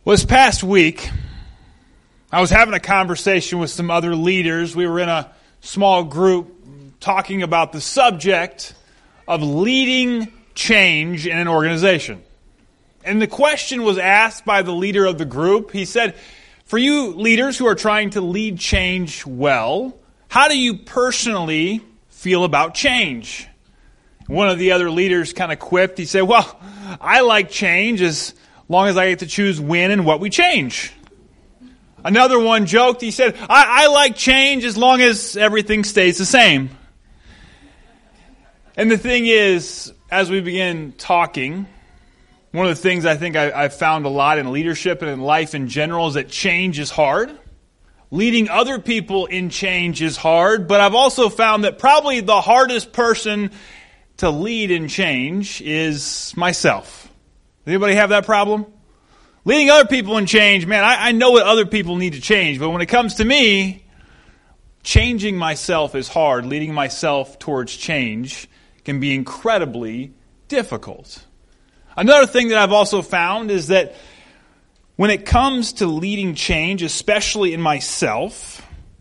Well, this past week, I was having a conversation with some other leaders. We were in a small group talking about the subject of leading change in an organization. And the question was asked by the leader of the group. He said, for you leaders who are trying to lead change well, how do you personally feel about change? One of the other leaders kind of quipped. He said, well, I like change as long as I get to choose when and what we change. Another one joked. He said, I like change as long as everything stays the same. And the thing is, as we begin talking, one of the things I think I've found a lot in leadership and in life in general is that change is hard. Leading other people in change is hard, but I've also found that probably the hardest person to lead in change is myself. Does anybody have that problem? Leading other people in change, man, I know what other people need to change, but when it comes to me, changing myself is hard. Leading myself towards change can be incredibly difficult. Another thing that I've also found is that when it comes to leading change, especially in myself,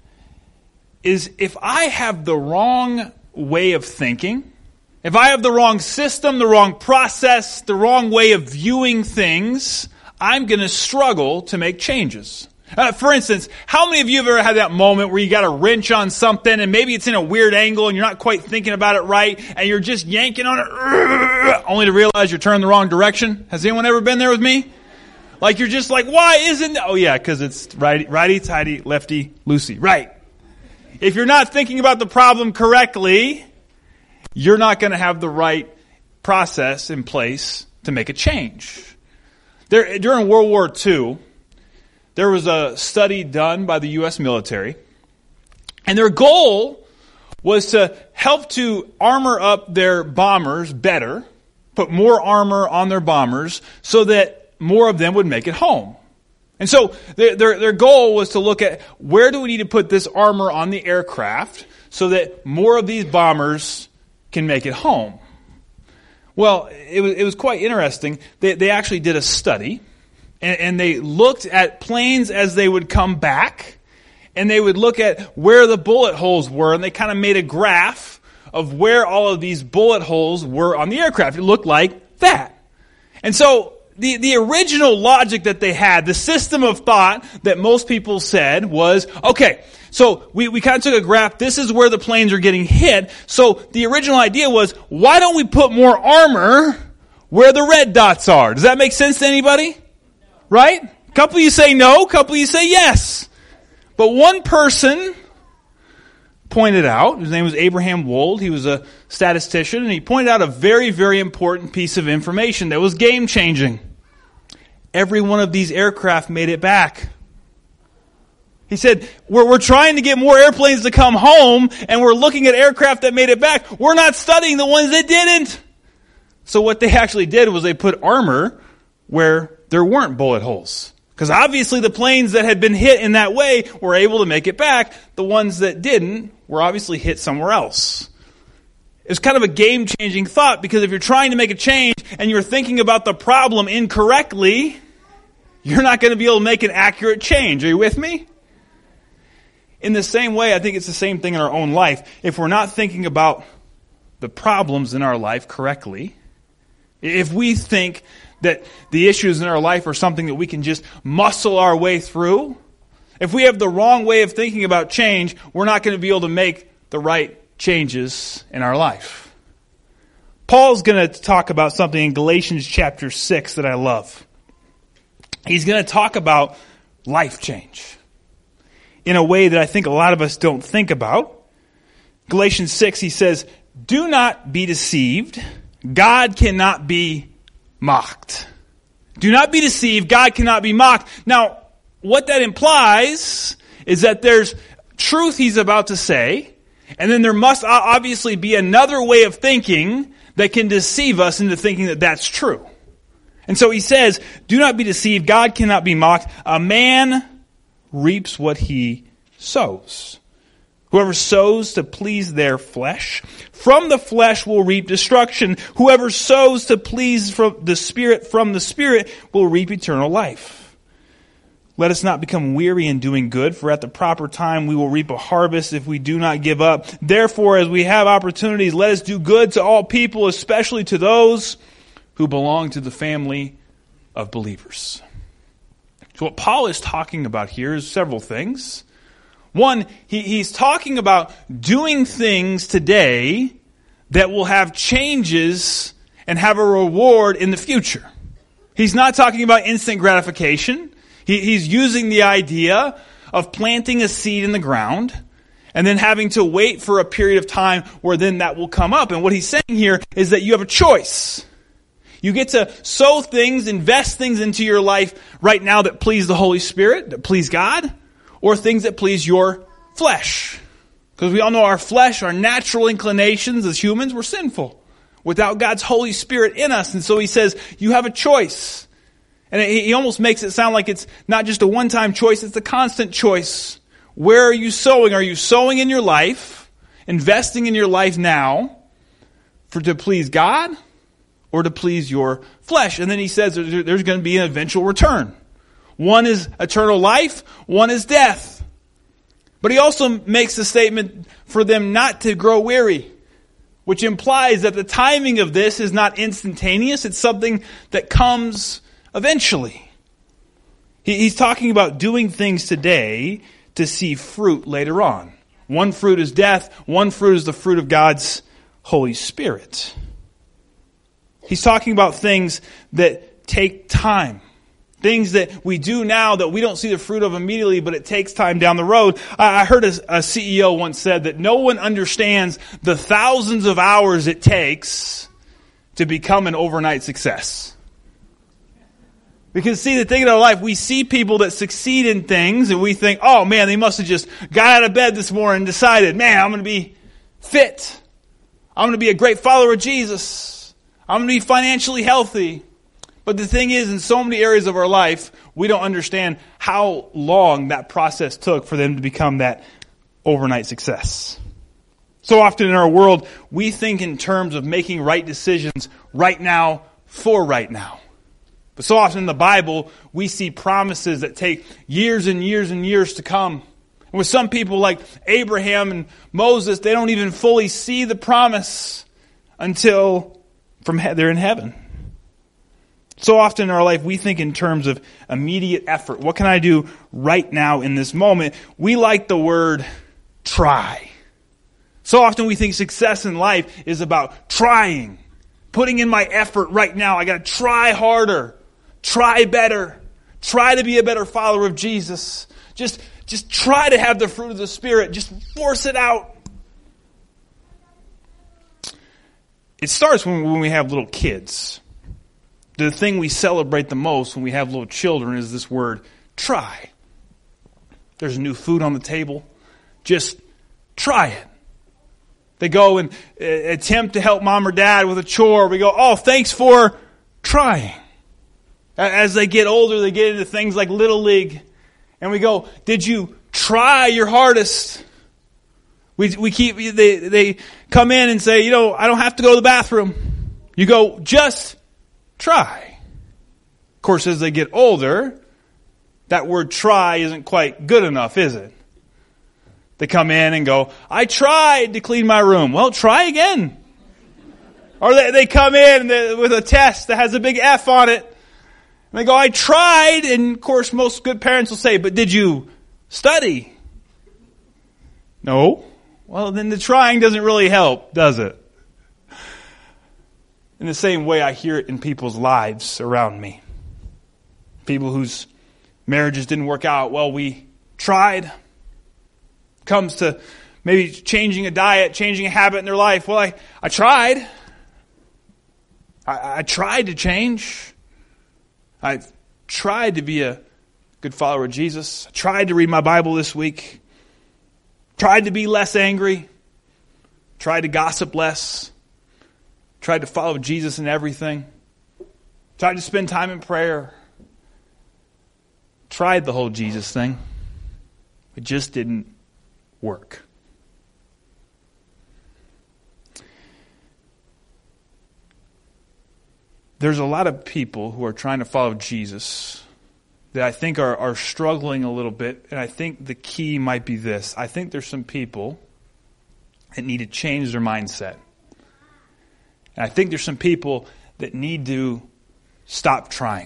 is if I have the wrong way of thinking, if I have the wrong system, the wrong process, the wrong way of viewing things, I'm going to struggle to make changes. For instance, how many of you have ever had that moment where you got a wrench on something and maybe it's in a weird angle and you're not quite thinking about it right and you're just yanking on it only to realize you're turning the wrong direction? Has anyone ever been there with me? Like you're just like, why isn't... Oh yeah, because it's righty, tighty, lefty, loosey. Right. If you're not thinking about the problem correctly, you're not going to have the right process in place to make a change. During World War II, there was a study done by the U.S. military, and their goal was to help to armor up their bombers better, put more armor on their bombers so that more of them would make it home. And so their goal was to look at where do we need to put this armor on the aircraft so that more of these bombers can make it home. Well, it was quite interesting. They actually did a study, and they looked at planes as they would come back, and they would look at where the bullet holes were, and they kind of made a graph of where all of these bullet holes were on the aircraft. It looked like that. And so the original logic that they had, the system of thought that most people said was, okay, so we kind of took a graph. This is where the planes are getting hit. So the original idea was, why don't we put more armor where the red dots are? Does that make sense to anybody? Right? A couple of you say no, a couple of you say yes. But one person pointed out, his name was Abraham Wold, he was a statistician, and he pointed out a very, very important piece of information that was game-changing. Every one of these aircraft made it back. He said, we're trying to get more airplanes to come home, and we're looking at aircraft that made it back. We're not studying the ones that didn't. So what they actually did was they put armor where there weren't bullet holes. Because obviously the planes that had been hit in that way were able to make it back. The ones that didn't were obviously hit somewhere else. It's kind of a game-changing thought, because if you're trying to make a change and you're thinking about the problem incorrectly, you're not going to be able to make an accurate change. Are you with me? In the same way, I think it's the same thing in our own life. If we're not thinking about the problems in our life correctly, if we think that the issues in our life are something that we can just muscle our way through, if we have the wrong way of thinking about change, we're not going to be able to make the right changes in our life. Paul's going to talk about something in Galatians chapter 6 that I love. He's going to talk about life change in a way that I think a lot of us don't think about. Galatians 6, he says, do not be deceived. God cannot be mocked. Do not be deceived. God cannot be mocked. Now, what that implies is that there's truth he's about to say, and then there must obviously be another way of thinking that can deceive us into thinking that that's true. And so he says, do not be deceived. God cannot be mocked. A man reaps what he sows. Whoever sows to please their flesh, from the flesh will reap destruction. Whoever sows to please from the Spirit will reap eternal life. Let us not become weary in doing good, for at the proper time we will reap a harvest if we do not give up. Therefore, as we have opportunities, let us do good to all people, especially to those who belong to the family of believers. So what Paul is talking about here is several things. One, he's talking about doing things today that will have changes and have a reward in the future. He's not talking about instant gratification. He's using the idea of planting a seed in the ground and then having to wait for a period of time where then that will come up. And what he's saying here is that you have a choice. You get to sow things, invest things into your life right now that please the Holy Spirit, that please God, or things that please your flesh. Because we all know our flesh, our natural inclinations as humans, we're sinful without God's Holy Spirit in us. And so he says, you have a choice. And he almost makes it sound like it's not just a one-time choice, it's a constant choice. Where are you sowing? Are you sowing in your life, investing in your life now to please God or to please your flesh? And then he says there's going to be an eventual return. One is eternal life, one is death. But he also makes the statement for them not to grow weary, which implies that the timing of this is not instantaneous. It's something that comes eventually. He's talking about doing things today to see fruit later on. One fruit is death. One fruit is the fruit of God's Holy Spirit. He's talking about things that take time. Things that we do now that we don't see the fruit of immediately, but it takes time down the road. I heard a CEO once said that no one understands the thousands of hours it takes to become an overnight success. Because see, the thing in our life, we see people that succeed in things and we think, oh man, they must have just got out of bed this morning and decided, man, I'm going to be fit. I'm going to be a great follower of Jesus. I'm going to be financially healthy. But the thing is, in so many areas of our life, we don't understand how long that process took for them to become that overnight success. So often in our world, we think in terms of making right decisions right now for right now. But so often in the Bible, we see promises that take years and years and years to come. And with some people like Abraham and Moses, they don't even fully see the promise until they're in heaven. So often in our life, we think in terms of immediate effort. What can I do right now in this moment? We like the word try. So often we think success in life is about trying, putting in my effort right now. I got to try harder. Try better. Try to be a better follower of Jesus. Just try to have the fruit of the Spirit. Just force it out. It starts when we have little kids. The thing we celebrate the most when we have little children is this word, try. There's new food on the table. Just try it. They go and attempt to help mom or dad with a chore. We go, oh, thanks for trying. As they get older, they get into things like Little League. And we go, did you try your hardest? They come in and say, I don't have to go to the bathroom. You go, just try. Of course, as they get older, that word try isn't quite good enough, is it? They come in and go, I tried to clean my room. Well, try again. Or they come in with a test that has a big F on it. And they go, I tried. And of course, most good parents will say, but did you study? No. Well, then the trying doesn't really help, does it? In the same way, I hear it in people's lives around me. People whose marriages didn't work out. Well, we tried. Comes to maybe changing a diet, changing a habit in their life. Well, I tried. I tried to change. I tried to be a good follower of Jesus. I tried to read my Bible this week. Tried to be less angry. Tried to gossip less. Tried to follow Jesus in everything. Tried to spend time in prayer. Tried the whole Jesus thing. It just didn't work. There's a lot of people who are trying to follow Jesus that I think are struggling a little bit, and I think the key might be this. I think there's some people that need to change their mindset. And I think there's some people that need to stop trying.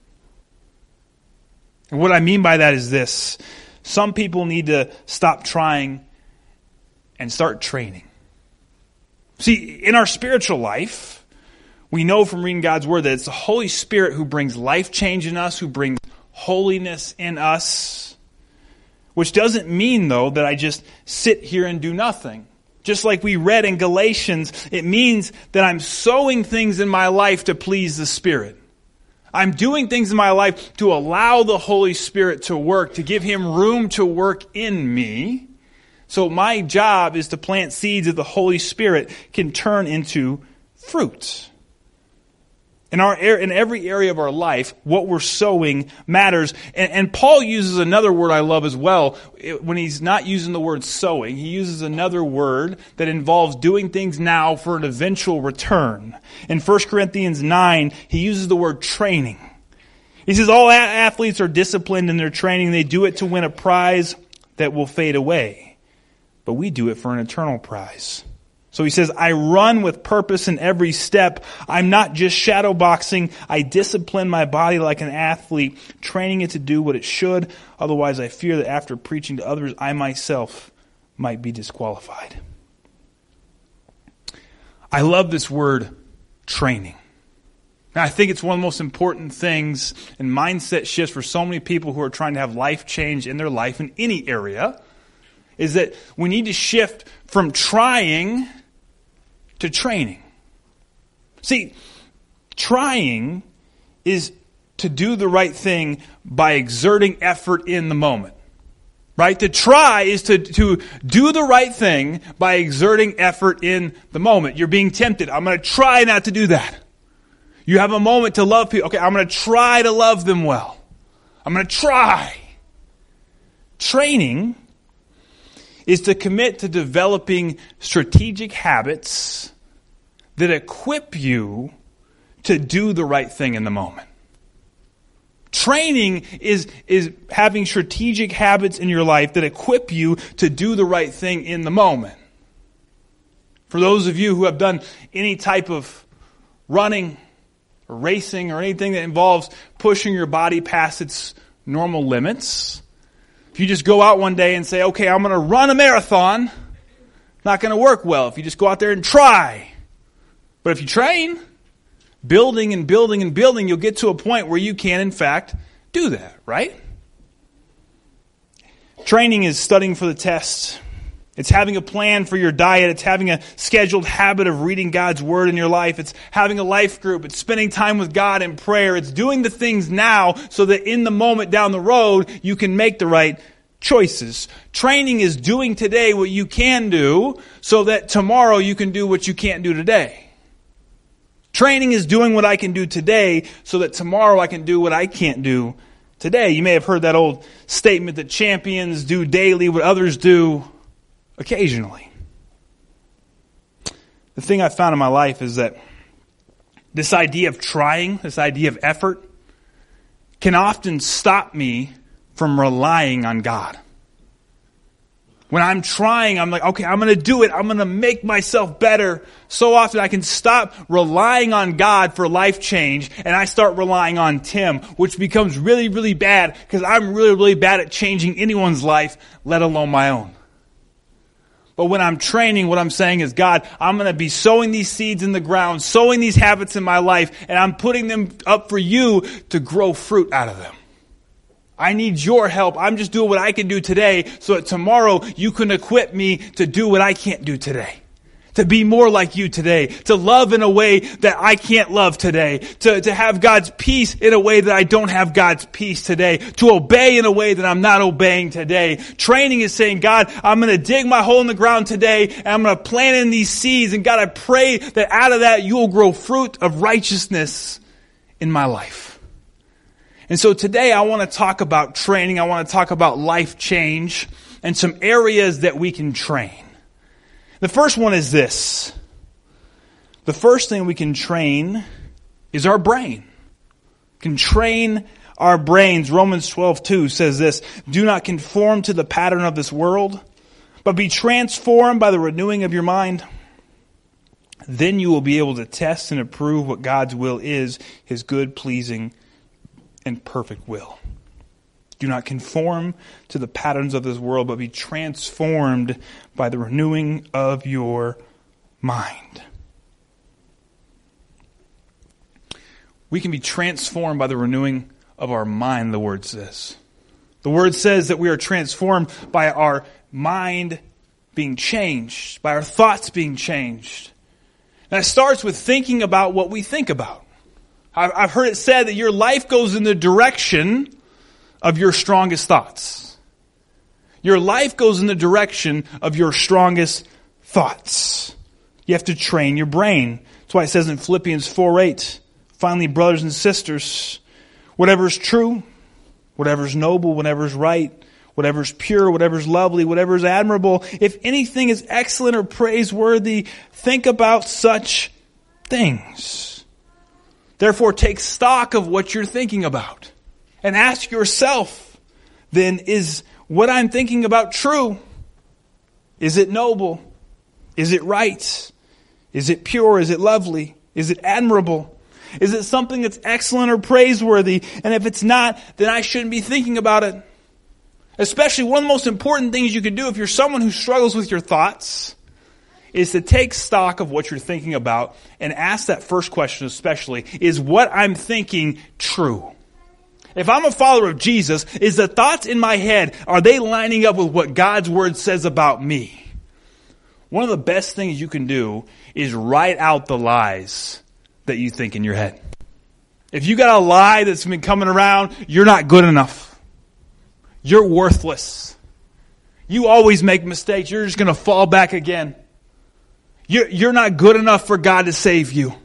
And what I mean by that is this. Some people need to stop trying and start training. See, in our spiritual life, we know from reading God's Word that it's the Holy Spirit who brings life change in us, who brings holiness in us. Which doesn't mean, though, that I just sit here and do nothing. Just like we read in Galatians, it means that I'm sowing things in my life to please the Spirit. I'm doing things in my life to allow the Holy Spirit to work, to give Him room to work in me. So my job is to plant seeds that the Holy Spirit can turn into fruit. In every area of our life, what we're sowing matters. And Paul uses another word I love as well. When he's not using the word sowing, he uses another word that involves doing things now for an eventual return. In 1 Corinthians 9, he uses the word training. He says all athletes are disciplined in their training. They do it to win a prize that will fade away. But we do it for an eternal prize. So he says, I run with purpose in every step. I'm not just shadow boxing. I discipline my body like an athlete, training it to do what it should. Otherwise, I fear that after preaching to others, I myself might be disqualified. I love this word, training. And I think it's one of the most important things and mindset shifts for so many people who are trying to have life change in their life in any area, is that we need to shift from trying to training. See, trying is to do the right thing by exerting effort in the moment. Right? To try is to do the right thing by exerting effort in the moment. You're being tempted. I'm going to try not to do that. You have a moment to love people. Okay, I'm going to try to love them well. I'm going to try. Training is to commit to developing strategic habits that equip you to do the right thing in the moment. Training is having strategic habits in your life that equip you to do the right thing in the moment. For those of you who have done any type of running or racing or anything that involves pushing your body past its normal limits, if you just go out one day and say, okay, I'm going to run a marathon, not going to work well if you just go out there and try. But if you train, building and building and building, you'll get to a point where you can, in fact, do that, right? Training is studying for the test. It's having a plan for your diet. It's having a scheduled habit of reading God's Word in your life. It's having a life group. It's spending time with God in prayer. It's doing the things now so that in the moment down the road, you can make the right choices. Training is doing today what you can do so that tomorrow you can do what you can't do today. Training is doing what I can do today so that tomorrow I can do what I can't do today. You may have heard that old statement that champions do daily what others do occasionally. The thing I've found in my life is that this idea of trying, this idea of effort, can often stop me from relying on God. When I'm trying, I'm like, okay, I'm going to do it. I'm going to make myself better. So often I can stop relying on God for life change and I start relying on Tim, which becomes really, really bad because I'm really, really bad at changing anyone's life, let alone my own. But when I'm training, what I'm saying is, God, I'm going to be sowing these seeds in the ground, sowing these habits in my life, and I'm putting them up for you to grow fruit out of them. I need your help. I'm just doing what I can do today so that tomorrow you can equip me to do what I can't do today. To be more like you today. To love in a way that I can't love today. To have God's peace in a way that I don't have God's peace today. To obey in a way that I'm not obeying today. Training is saying, God, I'm going to dig my hole in the ground today and I'm going to plant in these seeds. And God, I pray that out of that you will grow fruit of righteousness in my life. And so today I want to talk about training. I want to talk about life change and some areas that we can train. The first one is this. The first thing we can train is our brain. We can train our brains. Romans 12:2 says this, "Do not conform to the pattern of this world, but be transformed by the renewing of your mind. Then you will be able to test and approve what God's will is, His good, pleasing, and perfect will." Do not conform to the patterns of this world, but be transformed by the renewing of your mind. We can be transformed by the renewing of our mind, the Word says. The Word says that we are transformed by our mind being changed, by our thoughts being changed. And it starts with thinking about what we think about. I've heard it said that your life goes in the direction of your strongest thoughts. Your life goes in the direction of your strongest thoughts. You have to train your brain. That's why it says in Philippians 4:8, "Finally, brothers and sisters, whatever is true, whatever is noble, whatever is right, whatever is pure, whatever is lovely, whatever is admirable, if anything is excellent or praiseworthy, think about such things. Therefore, take stock of what you're thinking about. And ask yourself, then, is what I'm thinking about true? Is it noble? Is it right? Is it pure? Is it lovely? Is it admirable? Is it something that's excellent or praiseworthy? And if it's not, then I shouldn't be thinking about it." Especially one of the most important things you can do if you're someone who struggles with your thoughts is to take stock of what you're thinking about and ask that first question especially, is what I'm thinking true? If I'm a follower of Jesus, is the thoughts in my head, are they lining up with what God's Word says about me? One of the best things you can do is write out the lies that you think in your head. If you got a lie that's been coming around, you're not good enough. You're worthless. You always make mistakes. You're just going to fall back again. You're not good enough for God to save you.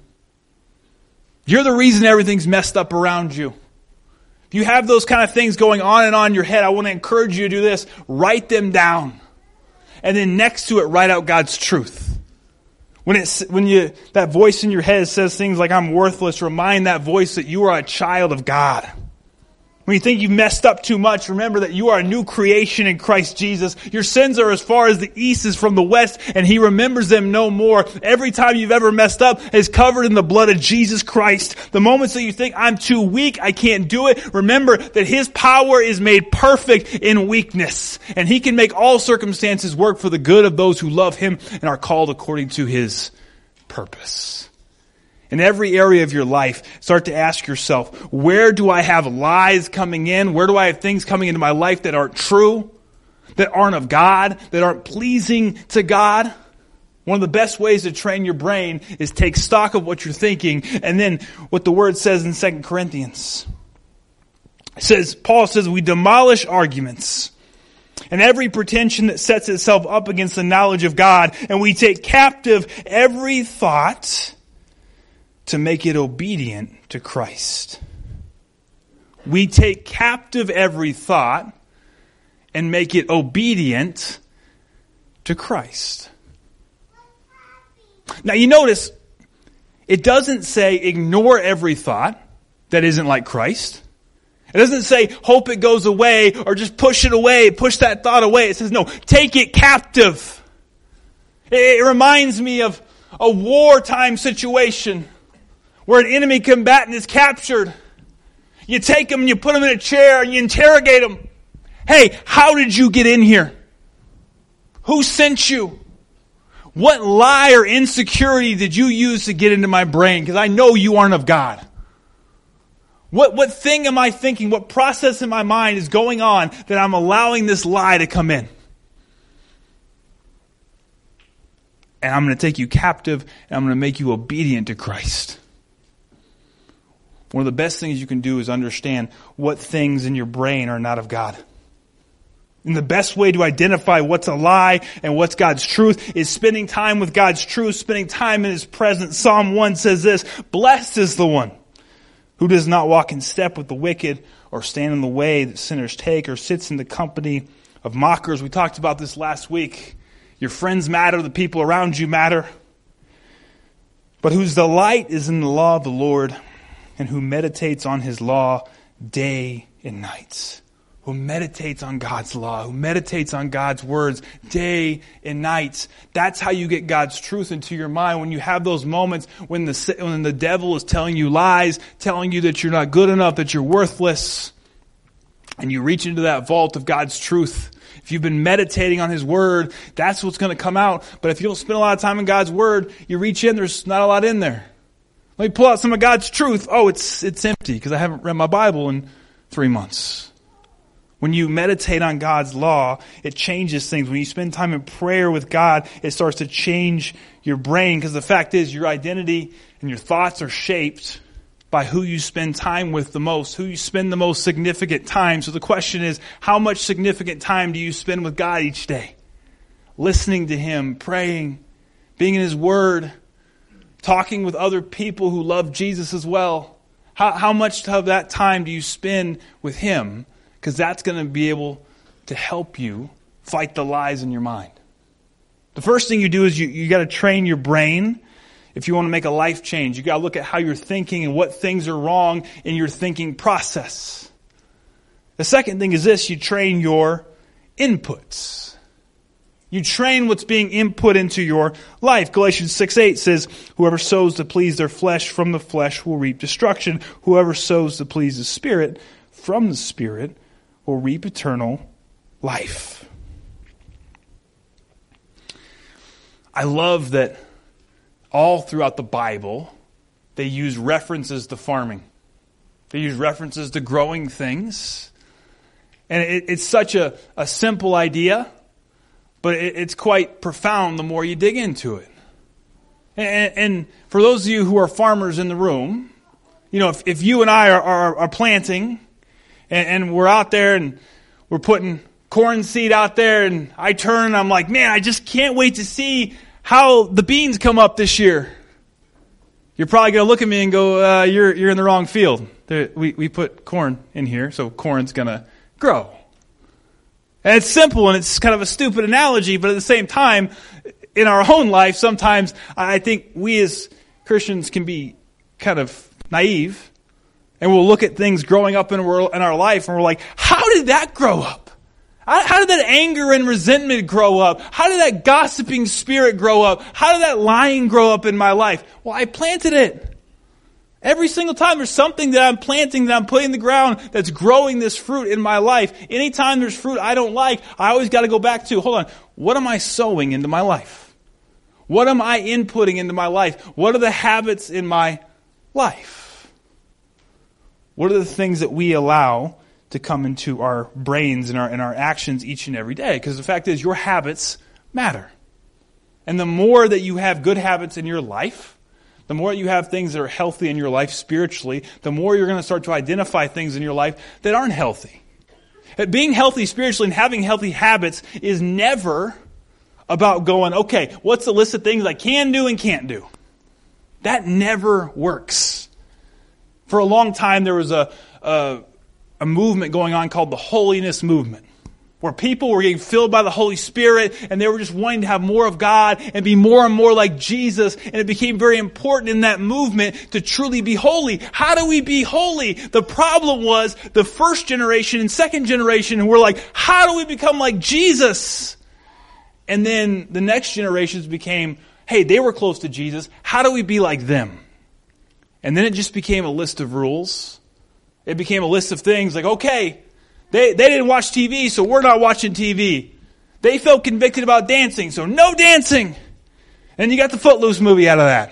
You're the reason everything's messed up around you. If you have those kind of things going on in your head, I want to encourage you to do this. Write them down. And then next to it, write out God's truth. When that voice in your head says things like, "I'm worthless," remind that voice that you are a child of God. When you think you've messed up too much, remember that you are a new creation in Christ Jesus. Your sins are as far as the east is from the west, and He remembers them no more. Every time you've ever messed up is covered in the blood of Jesus Christ. The moments that you think, "I'm too weak, I can't do it," remember that His power is made perfect in weakness. And He can make all circumstances work for the good of those who love Him and are called according to His purpose. In every area of your life, start to ask yourself, where do I have lies coming in? Where do I have things coming into my life that aren't true, that aren't of God, that aren't pleasing to God? One of the best ways to train your brain is take stock of what you're thinking, and then what the Word says in 2 Corinthians. Paul says, we demolish arguments and every pretension that sets itself up against the knowledge of God, and we take captive every thought to make it obedient to Christ. We take captive every thought and make it obedient to Christ. Now you notice, it doesn't say ignore every thought that isn't like Christ. It doesn't say hope it goes away or just push it away, push that thought away. It says no, take it captive. It reminds me of a wartime situation where an enemy combatant is captured. You take him and you put him in a chair and you interrogate him. Hey, how did you get in here? Who sent you? What lie or insecurity did you use to get into my brain? Because I know you aren't of God. What thing am I thinking? What process in my mind is going on that I'm allowing this lie to come in? And I'm going to take you captive and I'm going to make you obedient to Christ. One of the best things you can do is understand what things in your brain are not of God. And the best way to identify what's a lie and what's God's truth is spending time with God's truth, spending time in His presence. Psalm 1 says this, "Blessed is the one who does not walk in step with the wicked or stand in the way that sinners take or sits in the company of mockers." We talked about this last week. Your friends matter, the people around you matter. "But whose delight is in the law of the Lord, and who meditates on His law day and night. Who meditates on God's law, who meditates on God's words day and night. That's how you get God's truth into your mind. When you have those moments when the devil is telling you lies, telling you that you're not good enough, that you're worthless, and you reach into that vault of God's truth. If you've been meditating on His Word, that's what's going to come out. But if you don't spend a lot of time in God's Word, you reach in, there's not a lot in there. Let me pull out some of God's truth. Oh, it's empty because I haven't read my Bible in 3 months. When you meditate on God's law, it changes things. When you spend time in prayer with God, it starts to change your brain, because the fact is your identity and your thoughts are shaped by who you spend time with the most, who you spend the most significant time. So the question is, how much significant time do you spend with God each day? Listening to Him, praying, being in His Word, talking with other people who love Jesus as well. How much of that time do you spend with Him? Because that's going to be able to help you fight the lies in your mind. The first thing you do is you got to train your brain. If you want to make a life change, you got to look at how you're thinking and what things are wrong in your thinking process. The second thing is this: you train your inputs. You train what's being input into your life. Galatians 6:8 says, "Whoever sows to please their flesh from the flesh will reap destruction. Whoever sows to please the Spirit from the Spirit will reap eternal life." I love that all throughout the Bible, they use references to farming. They use references to growing things. And it's such a simple idea, but it's quite profound the more you dig into it. And for those of you who are farmers in the room, you know, if you and I are planting, and we're out there and we're putting corn seed out there, and I turn and I'm like, man, I just can't wait to see how the beans come up this year. You're probably going to look at me and go, you're in the wrong field. We put corn in here, so corn's going to grow. And it's simple, and it's kind of a stupid analogy, but at the same time, in our own life, sometimes I think we as Christians can be kind of naive. And we'll look at things growing up in our life, and we're like, how did that grow up? How did that anger and resentment grow up? How did that gossiping spirit grow up? How did that lying grow up in my life? Well, I planted it. Every single time there's something that I'm planting, that I'm putting in the ground, that's growing this fruit in my life. Anytime there's fruit I don't like, I always got to go back to, hold on, what am I sowing into my life? What am I inputting into my life? What are the habits in my life? What are the things that we allow to come into our brains and our actions each and every day? Because the fact is, your habits matter. And the more that you have good habits in your life, the more you have things that are healthy in your life spiritually, the more you're going to start to identify things in your life that aren't healthy. Being healthy spiritually and having healthy habits is never about going, okay, what's the list of things I can do and can't do? That never works. For a long time, there was a movement going on called the holiness movement, where people were getting filled by the Holy Spirit, and they were just wanting to have more of God and be more and more like Jesus. And it became very important in that movement to truly be holy. How do we be holy? The problem was the first generation and second generation who were like, how do we become like Jesus? And then the next generations became, hey, they were close to Jesus. How do we be like them? And then it just became a list of rules. It became a list of things like, okay, they didn't watch TV, so we're not watching TV. They felt convicted about dancing, so no dancing. And you got the Footloose movie out of that.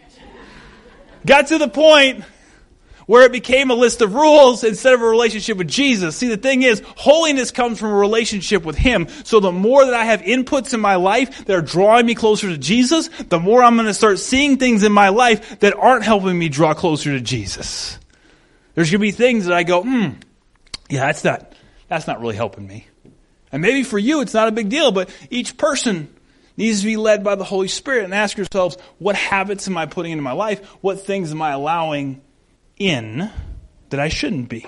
Got to the point where it became a list of rules instead of a relationship with Jesus. See, the thing is, holiness comes from a relationship with Him. So the more that I have inputs in my life that are drawing me closer to Jesus, the more I'm going to start seeing things in my life that aren't helping me draw closer to Jesus. There's going to be things that I go, yeah, that's not really helping me. And maybe for you it's not a big deal, but each person needs to be led by the Holy Spirit and ask yourselves, what habits am I putting into my life? What things am I allowing in that I shouldn't be?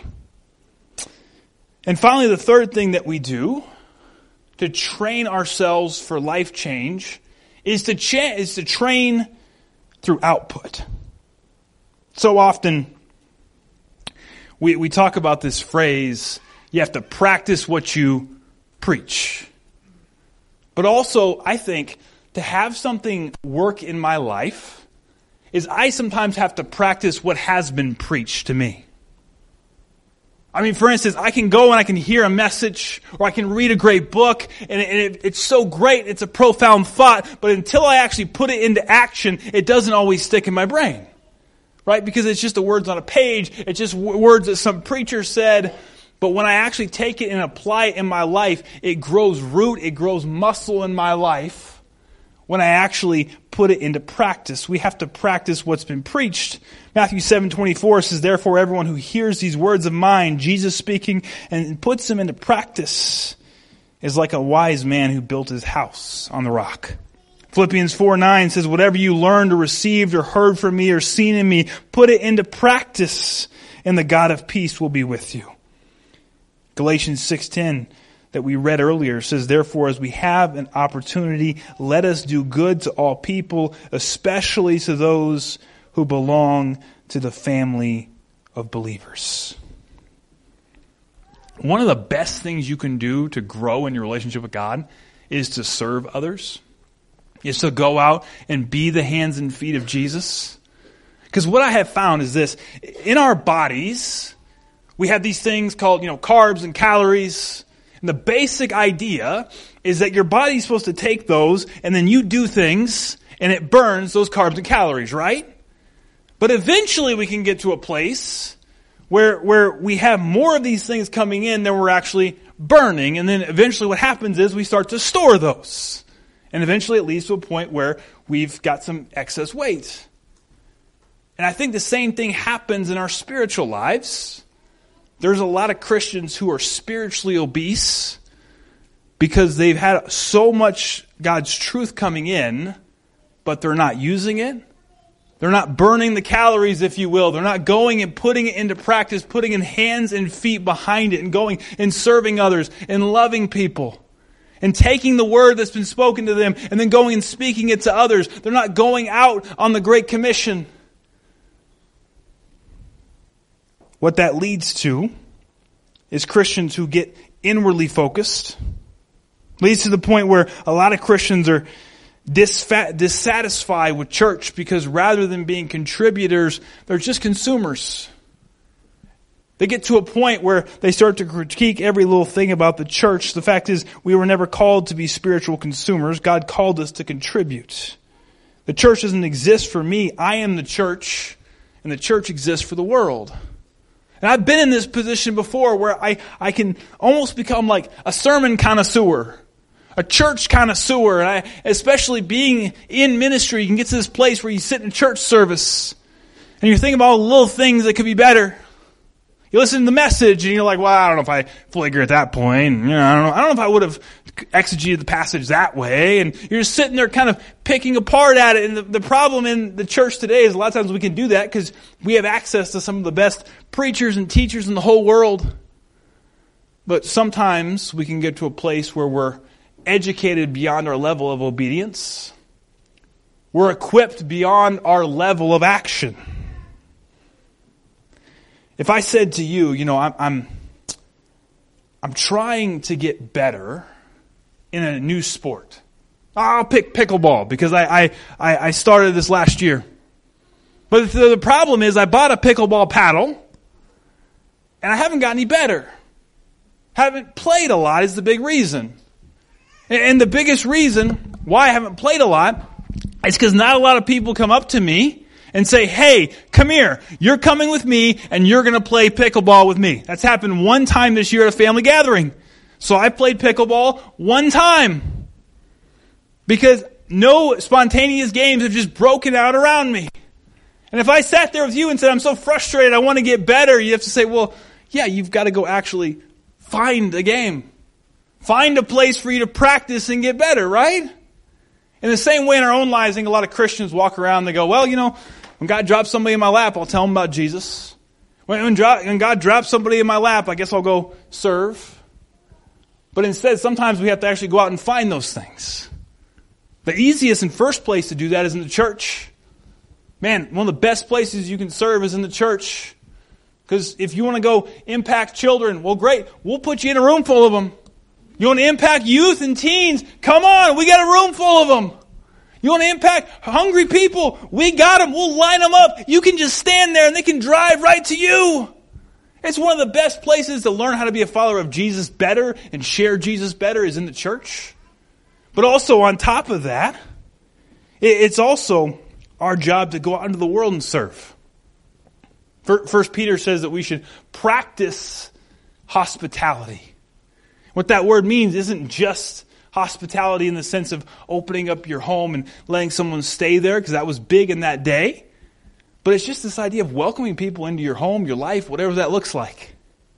And finally, the third thing that we do to train ourselves for life change is to train through output. So often we talk about this phrase, you have to practice what you preach. But also, I think, to have something work in my life is I sometimes have to practice what has been preached to me. I mean, for instance, I can go and I can hear a message, or I can read a great book, and it's so great, it's a profound thought, but until I actually put it into action, it doesn't always stick in my brain. Right? Because it's just the words on a page, it's just words that some preacher said, but when I actually take it and apply it in my life, it grows root, it grows muscle in my life. When I actually put it into practice, we have to practice what's been preached. Matthew 7:24 says, therefore everyone who hears these words of mine, Jesus speaking, and puts them into practice is like a wise man who built his house on the rock. Philippians 4:9 says, whatever you learned or received or heard from me or seen in me, put it into practice, and the God of peace will be with you. Galatians 6:10 that we read earlier says, therefore, as we have an opportunity, let us do good to all people, especially to those who belong to the family of believers. One of the best things you can do to grow in your relationship with God is to serve others. Is to go out and be the hands and feet of Jesus. Because what I have found is this, in our bodies, we have these things called, carbs and calories. And the basic idea is that your body's supposed to take those and then you do things and it burns those carbs and calories, right? But eventually we can get to a place where we have more of these things coming in than we're actually burning. And then eventually what happens is we start to store those. And eventually it leads to a point where we've got some excess weight. And I think the same thing happens in our spiritual lives. There's a lot of Christians who are spiritually obese because they've had so much God's truth coming in, but they're not using it. They're not burning the calories, if you will. They're not going and putting it into practice, putting in hands and feet behind it and going and serving others and loving people. And taking the word that's been spoken to them and then going and speaking it to others. They're not going out on the Great Commission. What that leads to is Christians who get inwardly focused. Leads to the point where a lot of Christians are dissatisfied with church because rather than being contributors, they're just consumers. They get to a point where they start to critique every little thing about the church. The fact is, we were never called to be spiritual consumers. God called us to contribute. The church doesn't exist for me. I am the church, and the church exists for the world. And I've been in this position before where I can almost become like a sermon connoisseur, a church connoisseur. And especially being in ministry, you can get to this place where you sit in a church service and you're thinking about all the little things that could be better. You listen to the message and you're like, well, I don't know if I fully agree at that point. I don't know if I would have exegeted the passage that way. And you're just sitting there kind of picking apart at it. And the problem in the church today is a lot of times we can do that because we have access to some of the best preachers and teachers in the whole world. But sometimes we can get to a place where we're educated beyond our level of obedience. We're equipped beyond our level of action. If I said to you, I'm trying to get better in a new sport. I'll pick pickleball because I started this last year. But the problem is I bought a pickleball paddle and I haven't got any better. Haven't played a lot is the big reason. And the biggest reason why I haven't played a lot is because not a lot of people come up to me and say, hey, come here. You're coming with me and you're going to play pickleball with me. That's happened one time this year at a family gathering. So I played pickleball one time because no spontaneous games have just broken out around me. And if I sat there with you and said, I'm so frustrated, I want to get better, you have to say, well, yeah, you've got to go actually find a game. Find a place for you to practice and get better, right? In the same way in our own lives, I think a lot of Christians walk around and they go, well, when God drops somebody in my lap, I'll tell them about Jesus. When God drops somebody in my lap, I guess I'll go serve. But instead, sometimes we have to actually go out and find those things. The easiest and first place to do that is in the church. Man, one of the best places you can serve is in the church. Because if you want to go impact children, well, great. We'll put you in a room full of them. You want to impact youth and teens? Come on, we got a room full of them. You want to impact hungry people? We got them. We'll line them up. You can just stand there and they can drive right to you. It's one of the best places to learn how to be a follower of Jesus better and share Jesus better is in the church. But also on top of that, it's also our job to go out into the world and serve. First Peter says that we should practice hospitality. What that word means isn't just hospitality in the sense of opening up your home and letting someone stay there, because that was big in that day. But it's just this idea of welcoming people into your home, your life, whatever that looks like.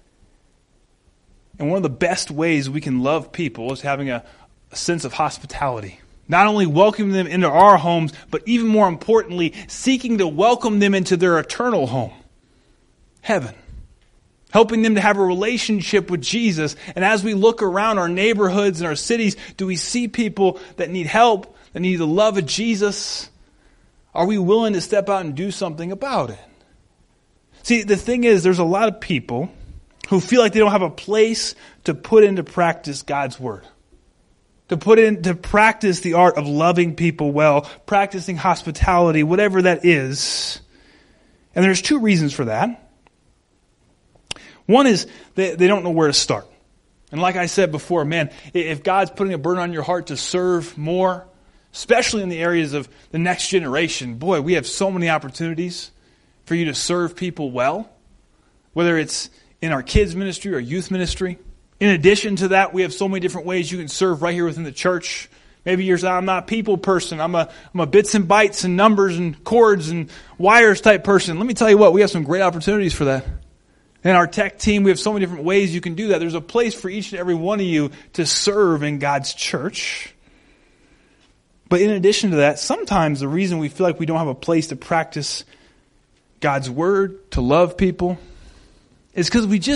And one of the best ways we can love people is having a sense of hospitality. Not only welcoming them into our homes, but even more importantly, seeking to welcome them into their eternal home, heaven. Helping them to have a relationship with Jesus. And as we look around our neighborhoods and our cities, do we see people that need help, that need the love of Jesus? Are we willing to step out and do something about it? See, the thing is, there's a lot of people who feel like they don't have a place to put into practice God's word. To put into practice the art of loving people well, practicing hospitality, whatever that is. And there's two reasons for that. One is they don't know where to start. And like I said before, man, if God's putting a burden on your heart to serve more, especially in the areas of the next generation, boy, we have so many opportunities for you to serve people well, whether it's in our kids' ministry or youth ministry. In addition to that, we have so many different ways you can serve right here within the church. Maybe you're saying, I'm not a people person. I'm a bits and bytes and numbers and cords and wires type person. Let me tell you what, we have some great opportunities for that. In our tech team, we have so many different ways you can do that. There's a place for each and every one of you to serve in God's church. But in addition to that, sometimes the reason we feel like we don't have a place to practice God's word, to love people, is because we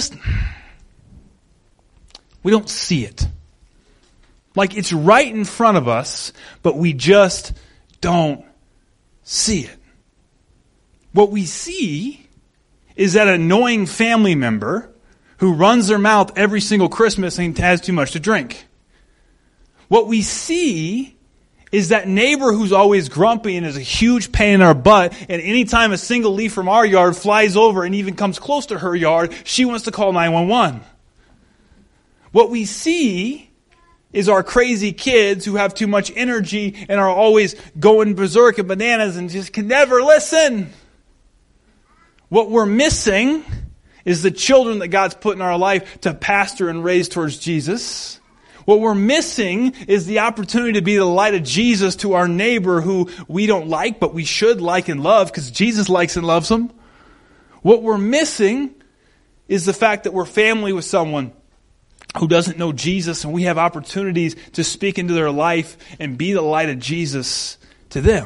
don't see it. Like it's right in front of us, but we just don't see it. What we see is that annoying family member who runs their mouth every single Christmas and has too much to drink. What we see is that neighbor who's always grumpy and is a huge pain in our butt, and anytime a single leaf from our yard flies over and even comes close to her yard, she wants to call 911. What we see is our crazy kids who have too much energy and are always going berserk and bananas and just can never listen. What we're missing is the children that God's put in our life to pastor and raise towards Jesus. What we're missing is the opportunity to be the light of Jesus to our neighbor who we don't like, but we should like and love because Jesus likes and loves them. What we're missing is the fact that we're family with someone who doesn't know Jesus, and we have opportunities to speak into their life and be the light of Jesus to them.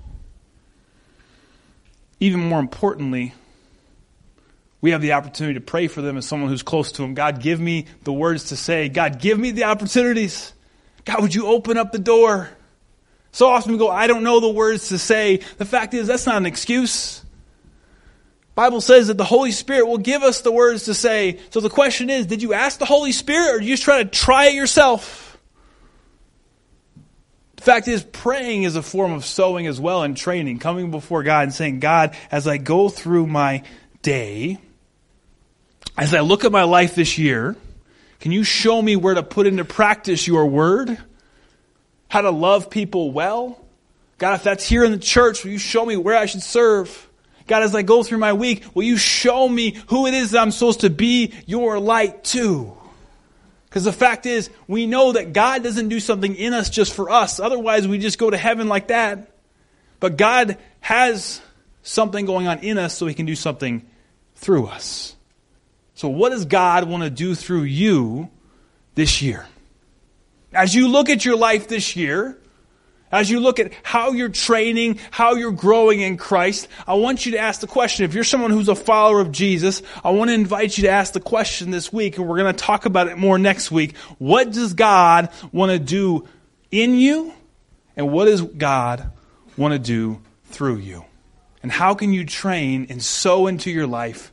Even more importantly, we have the opportunity to pray for them as someone who's close to them. God, give me the words to say. God, give me the opportunities. God, would you open up the door? So often we go, I don't know the words to say. The fact is, that's not an excuse. The Bible says that the Holy Spirit will give us the words to say. So the question is, did you ask the Holy Spirit or did you just try to try it yourself? The fact is, praying is a form of sowing as well and training, coming before God and saying, God, as I go through my day, as I look at my life this year, can you show me where to put into practice your word? How to love people well? God, if that's here in the church, will you show me where I should serve? God, as I go through my week, will you show me who it is that I'm supposed to be your light to? Because the fact is, we know that God doesn't do something in us just for us. Otherwise, we just go to heaven like that. But God has something going on in us so he can do something through us. So what does God want to do through you this year? As you look at your life this year, as you look at how you're training, how you're growing in Christ, I want you to ask the question. If you're someone who's a follower of Jesus, I want to invite you to ask the question this week, and we're going to talk about it more next week. What does God want to do in you? And what does God want to do through you? And how can you train and sow into your life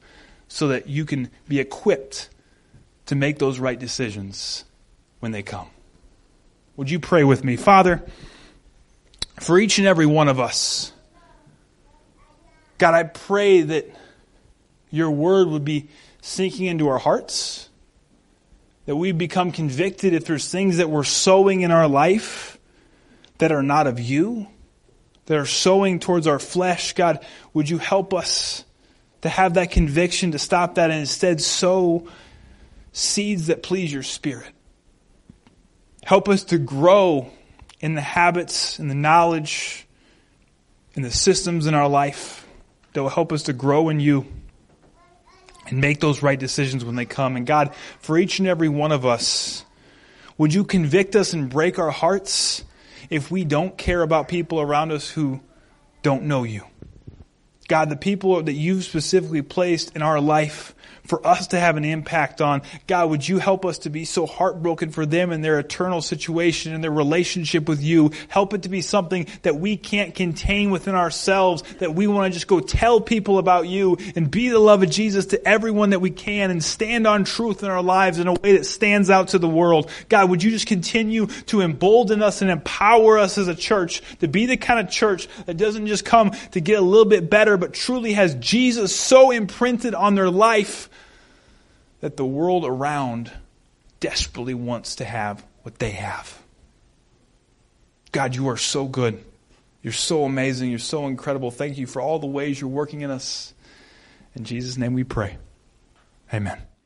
so that you can be equipped to make those right decisions when they come. Would you pray with me? Father, for each and every one of us, God, I pray that your word would be sinking into our hearts, that we become convicted if there's things that we're sowing in our life that are not of you, that are sowing towards our flesh. God, would you help us to have that conviction, to stop that, and instead sow seeds that please your Spirit. Help us to grow in the habits and the knowledge and the systems in our life that will help us to grow in you and make those right decisions when they come. And God, for each and every one of us, would you convict us and break our hearts if we don't care about people around us who don't know you? God, the people that you've specifically placed in our life for us to have an impact on, God, would you help us to be so heartbroken for them and their eternal situation and their relationship with you? Help it to be something that we can't contain within ourselves, that we want to just go tell people about you and be the love of Jesus to everyone that we can and stand on truth in our lives in a way that stands out to the world. God, would you just continue to embolden us and empower us as a church to be the kind of church that doesn't just come to get a little bit better, but truly has Jesus so imprinted on their life that the world around desperately wants to have what they have. God, you are so good. You're so amazing. You're so incredible. Thank you for all the ways you're working in us. In Jesus' name we pray. Amen.